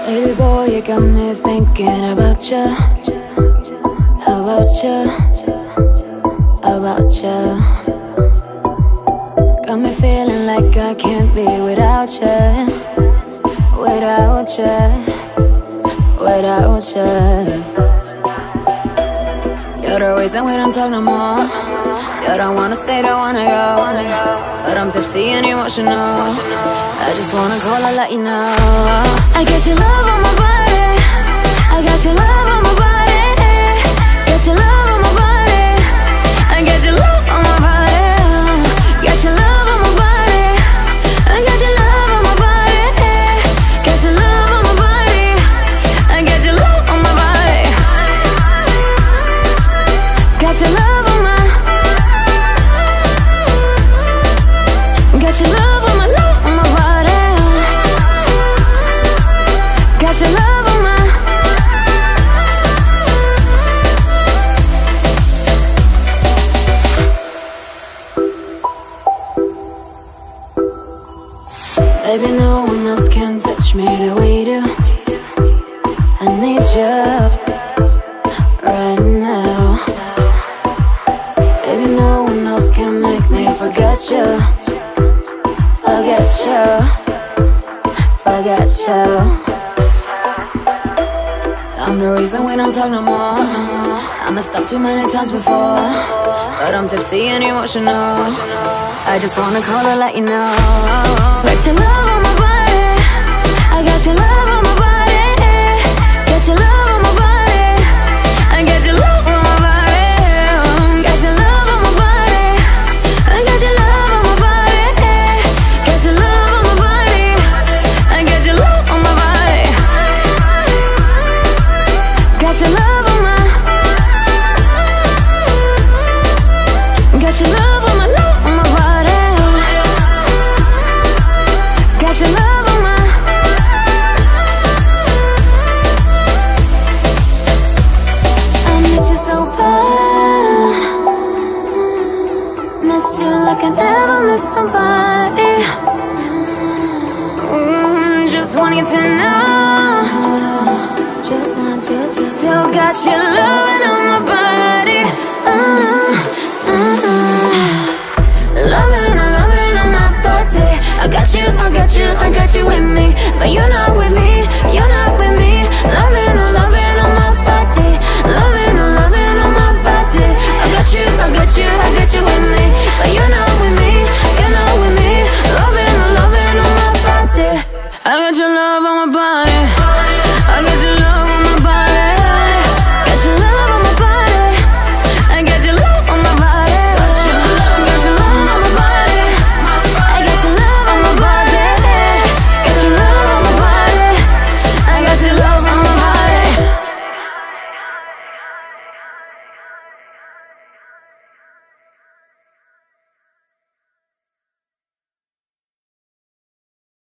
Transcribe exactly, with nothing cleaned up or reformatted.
Baby boy, you got me thinking about you, about you, about you. Got me feeling like I can't be without you, without you, without you. You're the reason we don't talk no more. You don't wanna stay, don't wanna go, but I'm tipsy and emotional. I just wanna call and let you know I got your love on my body, I got your love on my body, got your love on my body, I got your love on my body, got your love on my body, I got your love on my body, got your love on my body, I got your love on my body, got your love on my, got your love on my love on my body, got your love on my. Baby, no one else can touch me the way you do. I need you right now. Baby, no one else can make me forget you, forget you, forget you. I'm the reason we don't talk no more. I messed up too many times before, but I'm tipsy and emotional. I just wanna call and let you know got your love on my body, I got your love on my body, got your love on my body, I got your love on my body, got your love on my body, I got your love on my body, got your love on my body, I got your love on my body, got your love on my, got your love on my love on my body, got your love on my. I miss you so bad, miss you like I never miss somebody. mm, Just want you to know, just want you to still got your loving on my body. uh, uh, uh. Loving, I'm loving on my body. I got you, I got you, I got you with me, but you're not with me, you're not with me. Loving, I'm loving on my body, loving, I'm loving on my body. I got you, I got you, I got you with me, but you're not with me, you're not with me. Loving, I'm loving on my body. I got your love on my body, I got your